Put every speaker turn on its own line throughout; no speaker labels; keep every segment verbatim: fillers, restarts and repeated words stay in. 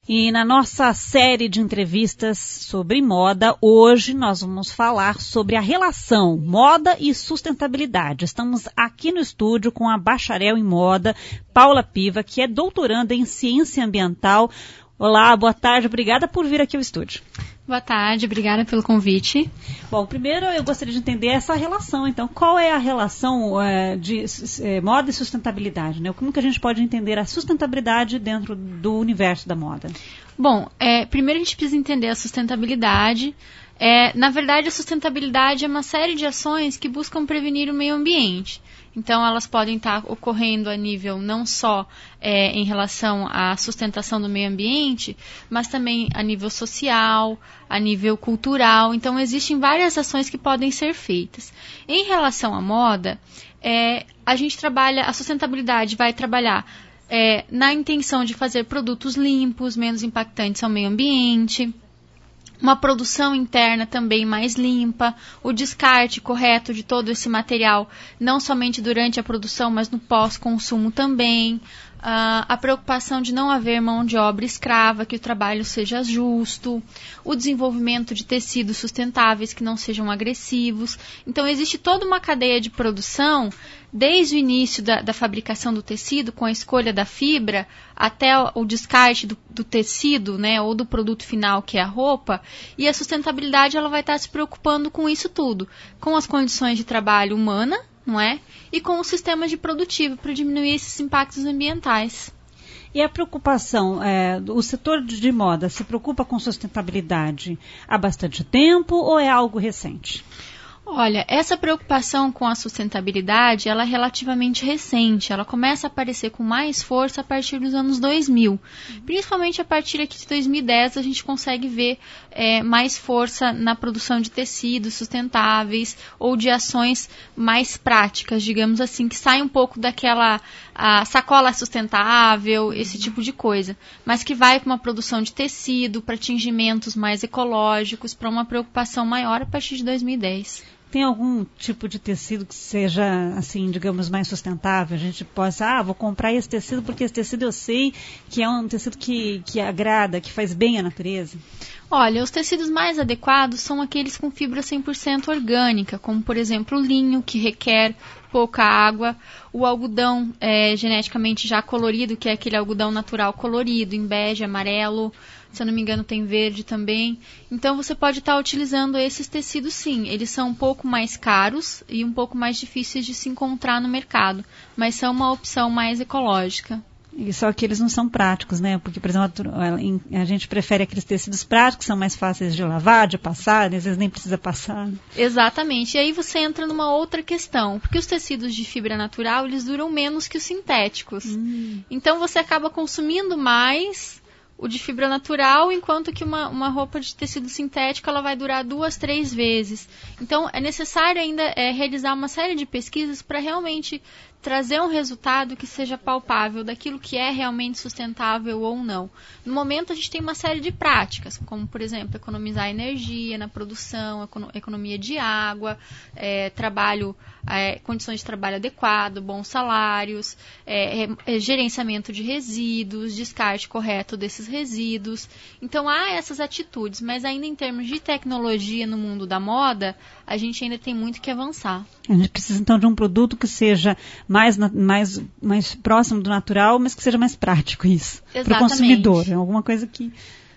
E na nossa série de entrevistas sobre moda, hoje nós vamos falar sobre a relação moda e sustentabilidade. Estamos aqui no estúdio com a bacharel em moda, Paula Piva, que é doutoranda em ciência ambiental. Olá, boa tarde, obrigada por vir aqui ao estúdio.
Boa tarde, obrigada pelo convite.
Bom, primeiro eu gostaria de entender essa relação, então, qual é a relação é, de é, moda e sustentabilidade, né? Como que a gente pode entender a sustentabilidade dentro do universo da moda?
Bom, é, primeiro a gente precisa entender a sustentabilidade. É, na verdade, a sustentabilidade é uma série de ações que buscam prevenir o meio ambiente. Então, elas podem estar ocorrendo a nível não só é, em relação à sustentação do meio ambiente, mas também a nível social, a nível cultural. Então, existem várias ações que podem ser feitas. Em relação à moda, é, a gente trabalha, a sustentabilidade vai trabalhar é, na intenção de fazer produtos limpos, menos impactantes ao meio ambiente, uma produção interna também mais limpa, o descarte correto de todo esse material, não somente durante a produção, mas no pós-consumo também, uh, a preocupação de não haver mão de obra escrava, que o trabalho seja justo, o desenvolvimento de tecidos sustentáveis que não sejam agressivos. Então, existe toda uma cadeia de produção, desde o início da, da fabricação do tecido, com a escolha da fibra, até o, o descarte do, do tecido, né, ou do produto final, que é a roupa, e a sustentabilidade ela vai estar se preocupando com isso tudo, com as condições de trabalho humana, não é? E com o sistema de produtivo, para diminuir esses impactos ambientais.
E a preocupação, é, o setor de moda se preocupa com sustentabilidade há bastante tempo ou é algo recente?
Olha, essa preocupação com a sustentabilidade, ela é relativamente recente. Ela começa a aparecer com mais força a partir dos anos dois mil. Principalmente a partir aqui de dois mil e dez, a gente consegue ver é, mais força na produção de tecidos sustentáveis ou de ações mais práticas, digamos assim, que saem um pouco daquela a sacola sustentável, esse tipo de coisa. Mas que vai para uma produção de tecido, para tingimentos mais ecológicos, para uma preocupação maior a partir de dois mil e dez.
Tem algum tipo de tecido que seja, assim, digamos, mais sustentável? A gente possa, ah, vou comprar esse tecido porque esse tecido eu sei que é um tecido que, que agrada, que faz bem à natureza.
Olha, os tecidos mais adequados são aqueles com fibra cem por cento orgânica, como, por exemplo, o linho, que requer pouca água, o algodão é, geneticamente já colorido, que é aquele algodão natural colorido, em bege, amarelo, se eu não me engano tem verde também. Então você pode estar utilizando esses tecidos sim, eles são um pouco mais caros e um pouco mais difíceis de se encontrar no mercado, mas são uma opção mais ecológica.
E só que eles não são práticos, né? Porque, por exemplo, a gente prefere aqueles tecidos práticos, que são mais fáceis de lavar, de passar, às vezes nem precisa passar.
Exatamente. E aí você entra numa outra questão, porque os tecidos de fibra natural, eles duram menos que os sintéticos. Hum. Então você acaba consumindo mais o de fibra natural, enquanto que uma, uma roupa de tecido sintético ela vai durar duas, três vezes. Então é necessário ainda é, realizar uma série de pesquisas para realmente trazer um resultado que seja palpável daquilo que é realmente sustentável ou não. No momento, a gente tem uma série de práticas, como, por exemplo, economizar energia na produção, economia de água, é, trabalho, é, condições de trabalho adequado, bons salários, é, é, gerenciamento de resíduos, descarte correto desses resíduos. Então, há essas atitudes, mas ainda em termos de tecnologia no mundo da moda, a gente ainda tem muito que avançar.
A gente precisa, então, de um produto que seja mais, mais, mais próximo do natural, mas que seja mais prático isso. Para o consumidor. É alguma coisa que...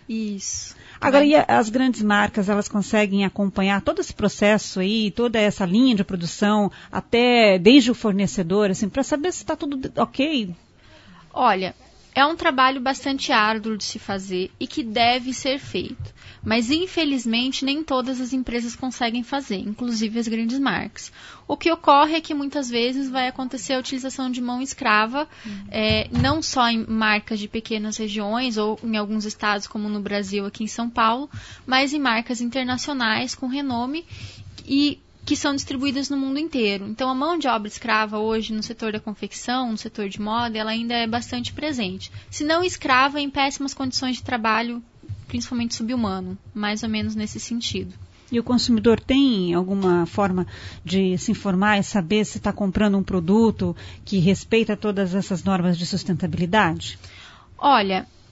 Isso.
Agora, e as grandes marcas, elas conseguem acompanhar todo esse processo aí, toda essa linha de produção, até desde o fornecedor, assim, para saber se está tudo ok?
Olha, é um trabalho bastante árduo de se fazer e que deve ser feito. Mas, infelizmente, nem todas as empresas conseguem fazer, inclusive as grandes marcas. O que ocorre é que, muitas vezes, vai acontecer a utilização de mão escrava, uhum. é, não só em marcas de pequenas regiões, ou em alguns estados, como no Brasil, aqui em São Paulo, mas em marcas internacionais com renome e que são distribuídas no mundo inteiro. Então, a mão de obra escrava hoje no setor da confecção, no setor de moda, ela ainda é bastante presente. Se não escrava, em péssimas condições de trabalho, principalmente subhumano, mais ou menos nesse sentido.
E o consumidor tem alguma forma de se informar e saber se está comprando um produto que respeita todas essas normas de sustentabilidade?
Olha,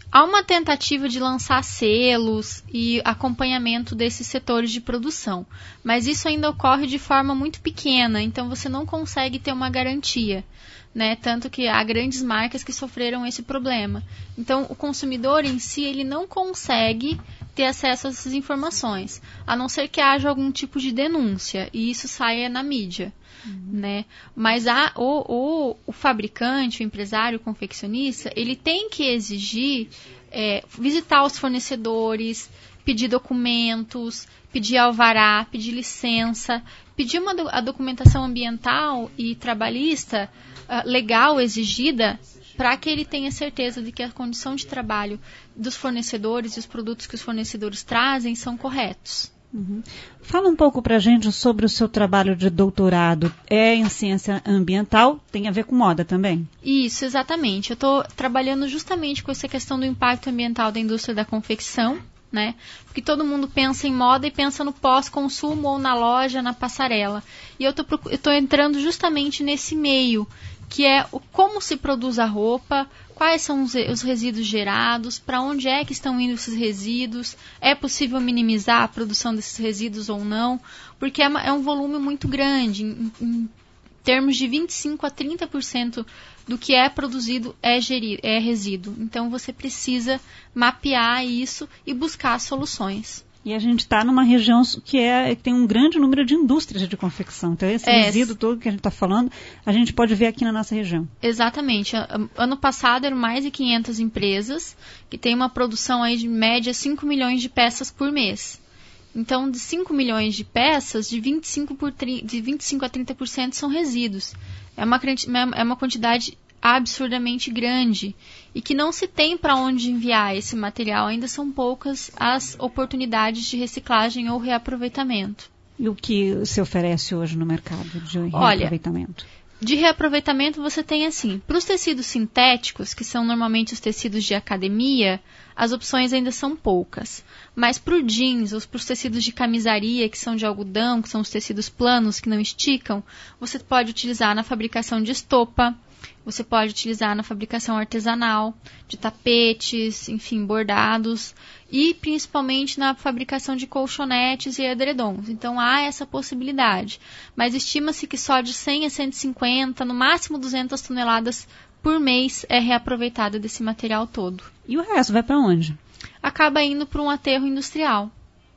Há uma tentativa de lançar selos e acompanhamento desses setores de produção, mas isso ainda ocorre de forma muito pequena, então você não consegue ter uma garantia, né? Tanto que há grandes marcas que sofreram esse problema. Então, o consumidor em si, ele não consegue ter acesso a essas informações, a não ser que haja algum tipo de denúncia, e isso saia na mídia. Uhum. Né? Mas a, o, o, o fabricante, o empresário, o confeccionista, ele tem que exigir é, visitar os fornecedores, pedir documentos, pedir alvará, pedir licença, pedir uma, a documentação ambiental e trabalhista uh, legal exigida para que ele tenha certeza de que a condição de trabalho dos fornecedores e os produtos que os fornecedores trazem são corretos.
Uhum. Fala um pouco para a gente sobre o seu trabalho de doutorado. É em ciência ambiental, tem a ver com moda também?
Isso, exatamente. Eu estou trabalhando justamente com essa questão do impacto ambiental da indústria da confecção, né? Porque todo mundo pensa em moda e pensa no pós-consumo ou na loja, na passarela. E eu estou entrando justamente nesse meio, que é o, como se produz a roupa, quais são os, os resíduos gerados, para onde é que estão indo esses resíduos, é possível minimizar a produção desses resíduos ou não, porque é, uma, é um volume muito grande, em, em termos de vinte e cinco a trinta por cento do que é produzido é, geri, é resíduo. Então você precisa mapear isso e buscar soluções.
E a gente está numa região que, é, que tem um grande número de indústrias de confecção. Então, esse é, resíduo todo que a gente está falando, a gente pode ver aqui na nossa região.
Exatamente. Ano passado eram mais de quinhentas empresas, que tem uma produção aí de média cinco milhões de peças por mês. Então, de cinco milhões de peças, de vinte e cinco, por, de vinte e cinco a trinta por cento são resíduos. É uma, é uma quantidade absurdamente grande e que não se tem para onde enviar esse material. Ainda são poucas as oportunidades de reciclagem ou reaproveitamento.
E o que se oferece hoje no mercado de reaproveitamento?
Olha, de reaproveitamento você tem assim, para os tecidos sintéticos, que são normalmente os tecidos de academia, as opções ainda são poucas. Mas para o jeans, ou para os tecidos de camisaria, que são de algodão, que são os tecidos planos, que não esticam, você pode utilizar na fabricação de estopa, você pode utilizar na fabricação artesanal, de tapetes, enfim, bordados, e principalmente na fabricação de colchonetes e edredons. Então há essa possibilidade. Mas estima-se que só de cem a cento e cinquenta, no máximo duzentas toneladas por mês é reaproveitado desse material todo.
E o resto vai para onde?
Acaba indo para um aterro industrial.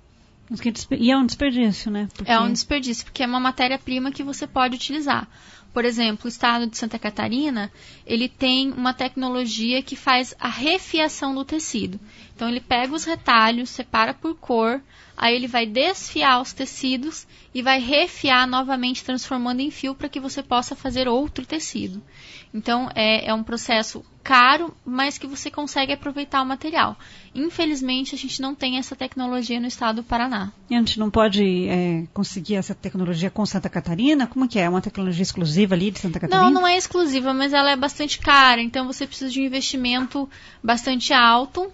E é um desperdício, né? Porque...
É um desperdício, porque é uma matéria-prima que você pode utilizar. Por exemplo, o estado de Santa Catarina, ele tem uma tecnologia que faz a refiação do tecido. Então, ele pega os retalhos, separa por cor, aí ele vai desfiar os tecidos e vai refiar novamente, transformando em fio para que você possa fazer outro tecido. Então, é, é um processo caro, mas que você consegue aproveitar o material. Infelizmente, a gente não tem essa tecnologia no estado do Paraná.
E a gente não pode é, conseguir essa tecnologia com Santa Catarina? Como que é? É uma tecnologia exclusiva ali de Santa Catarina?
Não, não é exclusiva, mas ela é bastante cara. Então, você precisa de um investimento bastante alto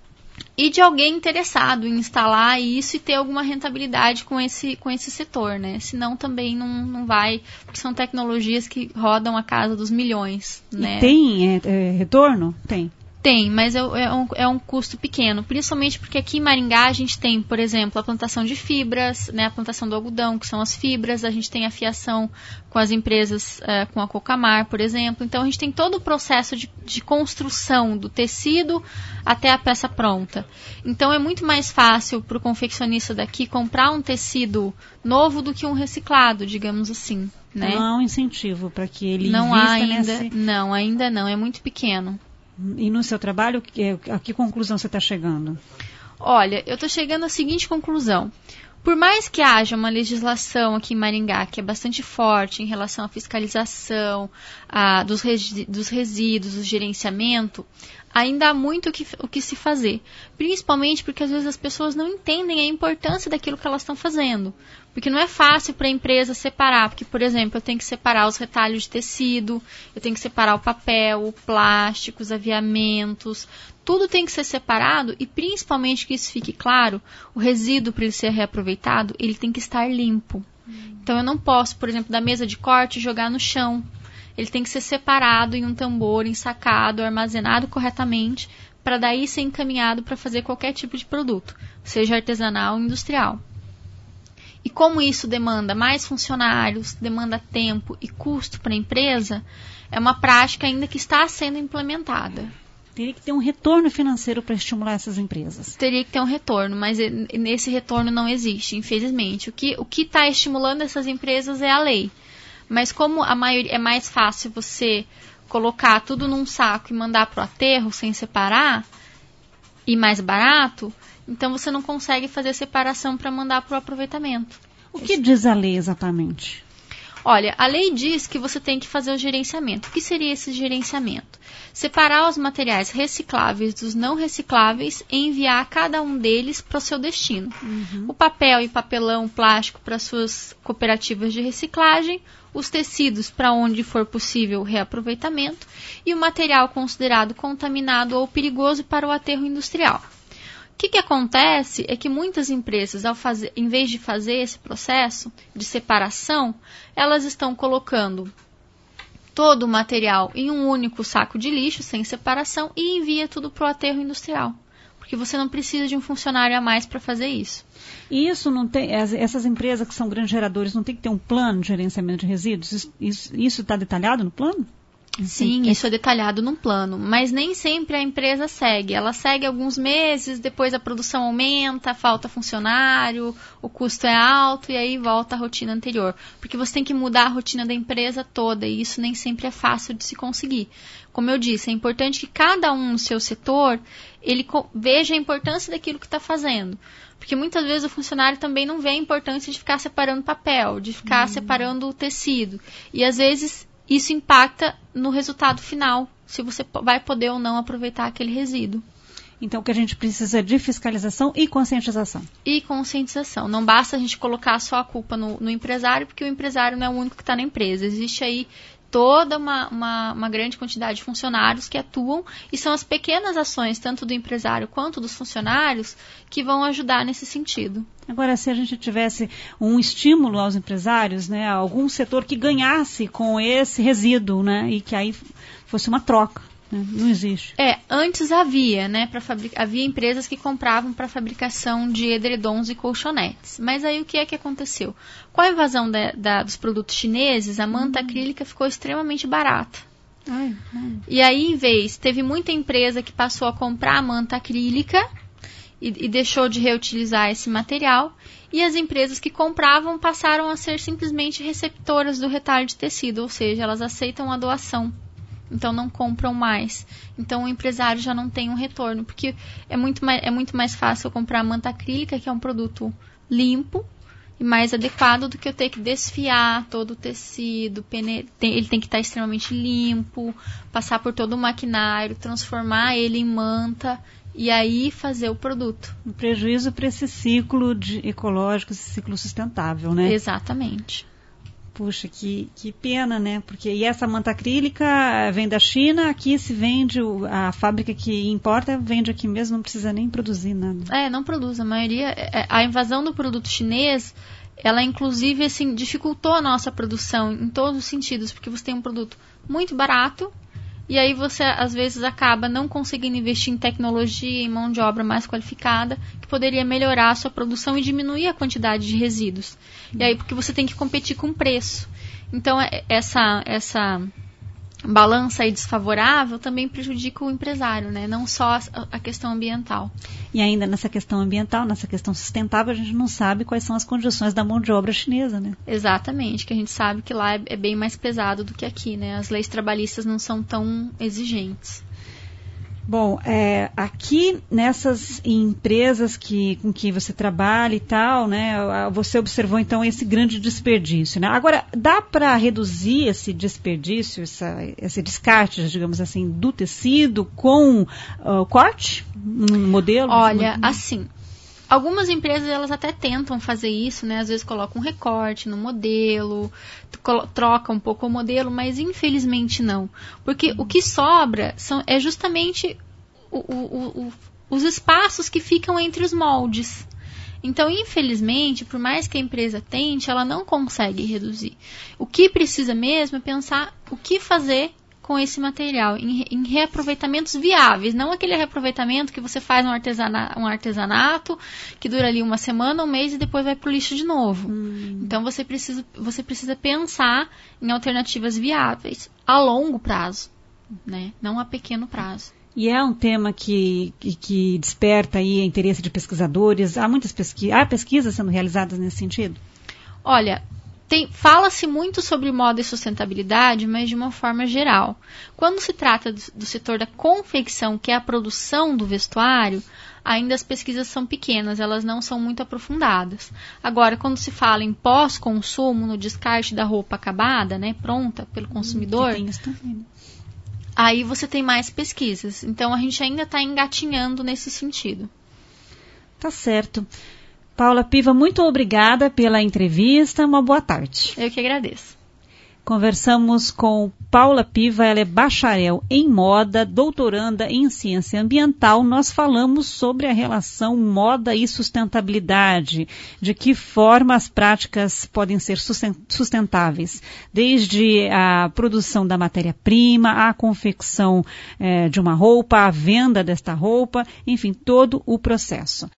e de alguém interessado em instalar isso e ter alguma rentabilidade com esse, com esse setor, né? Senão também não, não vai, porque são tecnologias que rodam a casa dos milhões, né?
E tem é, é, retorno? Tem.
Tem, mas é, é, um, é um custo pequeno, principalmente porque aqui em Maringá a gente tem, por exemplo, a plantação de fibras, né, a plantação do algodão, que são as fibras, a gente tem a fiação com as empresas, é, com a Cocamar, por exemplo. Então a gente tem todo o processo de, de construção do tecido até a peça pronta. Então é muito mais fácil para o confeccionista daqui comprar um tecido novo do que um reciclado, digamos assim. Né?
Não há um incentivo para que ele
não
invista
há ainda,
nesse...
Não, ainda não, é muito pequeno.
E no seu trabalho, a que conclusão você está chegando?
Olha, eu estou chegando à seguinte conclusão. Por mais que haja uma legislação aqui em Maringá que é bastante forte em relação à fiscalização, a, dos, resi- dos resíduos, do gerenciamento, ainda há muito o que, o que se fazer. Principalmente porque às vezes as pessoas não entendem a importância daquilo que elas estão fazendo. Porque não é fácil para a empresa separar. Porque, por exemplo, eu tenho que separar os retalhos de tecido, eu tenho que separar o papel, o plástico, os aviamentos. Tudo tem que ser separado e, principalmente, que isso fique claro, o resíduo, para ele ser reaproveitado, ele tem que estar limpo. Então, eu não posso, por exemplo, da mesa de corte jogar no chão. Ele tem que ser separado em um tambor, ensacado, armazenado corretamente, para daí ser encaminhado para fazer qualquer tipo de produto, seja artesanal ou industrial. E como isso demanda mais funcionários, demanda tempo e custo para a empresa, é uma prática ainda que está sendo implementada.
Teria que ter um retorno financeiro para estimular essas empresas.
Teria que ter um retorno, mas esse retorno não existe, infelizmente. O que o que está estimulando essas empresas é a lei. Mas como a maioria, é mais fácil você colocar tudo num saco e mandar para o aterro sem separar, e mais barato, então você não consegue fazer separação para mandar para o aproveitamento.
O que diz a lei exatamente?
Olha, a lei diz que você tem que fazer o gerenciamento. O que seria esse gerenciamento? Separar os materiais recicláveis dos não recicláveis e enviar cada um deles para o seu destino. Uhum. O papel e papelão, plástico para suas cooperativas de reciclagem, os tecidos para onde for possível reaproveitamento e o material considerado contaminado ou perigoso para o aterro industrial. O que, que acontece é que muitas empresas, ao fazer, em vez de fazer esse processo de separação, elas estão colocando todo o material em um único saco de lixo, sem separação, e envia tudo para o aterro industrial. Porque você não precisa de um funcionário a mais para fazer isso.
E isso não tem, essas empresas que são grandes geradores não tem que ter um plano de gerenciamento de resíduos? Isso está detalhado no plano?
Sim, isso é detalhado num plano, mas nem sempre a empresa segue. Ela segue alguns meses, depois a produção aumenta, falta funcionário, o custo é alto e aí volta a rotina anterior. Porque você tem que mudar a rotina da empresa toda e isso nem sempre é fácil de se conseguir. Como eu disse, é importante que cada um no seu setor ele veja a importância daquilo que está fazendo. Porque muitas vezes o funcionário também não vê a importância de ficar separando papel, de ficar hum. separando o tecido. E às vezes isso impacta no resultado final, se você vai poder ou não aproveitar aquele resíduo.
Então, o que a gente precisa é de fiscalização e conscientização.
E conscientização. Não basta a gente colocar só a culpa no, no empresário, porque o empresário não é o único que está na empresa. Existe aí toda uma, uma, uma grande quantidade de funcionários que atuam e são as pequenas ações, tanto do empresário quanto dos funcionários, que vão ajudar nesse sentido.
Agora, se a gente tivesse um estímulo aos empresários, né, algum setor que ganhasse com esse resíduo, né, e que aí fosse uma troca, né, não existe.
É, antes havia, né, pra fabric... havia empresas que compravam para fabricação de edredons e colchonetes. Mas aí o que é que aconteceu? Com a invasão da, da, dos produtos chineses, a manta hum. acrílica ficou extremamente barata.
Ai, ai.
E aí, em vez, teve muita empresa que passou a comprar a manta acrílica e, e deixou de reutilizar esse material. E as empresas que compravam passaram a ser simplesmente receptoras do retalho de tecido, ou seja, elas aceitam a doação. Então não compram mais. Então o empresário já não tem um retorno, porque é muito mais, é muito mais fácil eu comprar a manta acrílica, que é um produto limpo e mais adequado, do que eu ter que desfiar todo o tecido, pene... ele tem que estar extremamente limpo, passar por todo o maquinário, transformar ele em manta e aí fazer o produto.
Um prejuízo para esse ciclo de ecológico, esse ciclo sustentável, né?
Exatamente.
Puxa, que, que pena, né? Porque e essa manta acrílica vem da China, aqui se vende, a fábrica que importa vende aqui mesmo, não precisa nem produzir nada.
É, não produz. A maioria, a invasão do produto chinês, ela inclusive assim, dificultou a nossa produção em todos os sentidos, porque você tem um produto muito barato, e aí você às vezes acaba não conseguindo investir em tecnologia, em mão de obra mais qualificada, que poderia melhorar a sua produção e diminuir a quantidade de resíduos. E aí porque você tem que competir com preço. Então essa, essa balança aí desfavorável também prejudica o empresário, né? Não só a, a questão ambiental.
E ainda nessa questão ambiental, nessa questão sustentável, a gente não sabe quais são as condições da mão de obra chinesa, né?
Exatamente, que a gente sabe que lá é, é bem mais pesado do que aqui, né? As leis trabalhistas não são tão exigentes.
Bom, é, aqui nessas empresas que, com que você trabalha e tal, né, você observou então esse grande desperdício, né? Agora, dá para reduzir esse desperdício, essa, esse descarte, digamos assim, do tecido com uh, corte no modelo?
Olha, assim, algumas empresas elas até tentam fazer isso, né? Às vezes colocam um recorte no modelo, troca um pouco o modelo, mas infelizmente não. Porque o que sobra são, é justamente o, o, o, os espaços que ficam entre os moldes. Então, infelizmente, por mais que a empresa tente, ela não consegue reduzir. O que precisa mesmo é pensar o que fazer com esse material, em, em reaproveitamentos viáveis, não aquele reaproveitamento que você faz um, artesana, um artesanato, que dura ali uma semana, um mês e depois vai para o lixo de novo. Hum. Então você precisa, você precisa pensar em alternativas viáveis a longo prazo, né? Não a pequeno prazo.
E é um tema que, que, que desperta aí interesse de pesquisadores. Há muitas pesquisas, há pesquisas sendo realizadas nesse sentido?
Olha, fala-se muito sobre moda e sustentabilidade, mas de uma forma geral. Quando se trata do, do setor da confecção, que é a produção do vestuário, ainda as pesquisas são pequenas, elas não são muito aprofundadas. Agora, quando se fala em pós-consumo, no descarte da roupa acabada, né, pronta pelo consumidor,
tem isso também.
Aí você tem mais pesquisas. Então, a gente ainda está engatinhando nesse sentido.
Tá certo. Paula Piva, muito obrigada pela entrevista. Uma boa tarde.
Eu que agradeço.
Conversamos com Paula Piva, ela é bacharel em moda, doutoranda em ciência ambiental. Nós falamos sobre a relação moda e sustentabilidade, de que forma as práticas podem ser sustentáveis, desde a produção da matéria-prima, a confecção eh, de uma roupa, a venda desta roupa, enfim, todo o processo.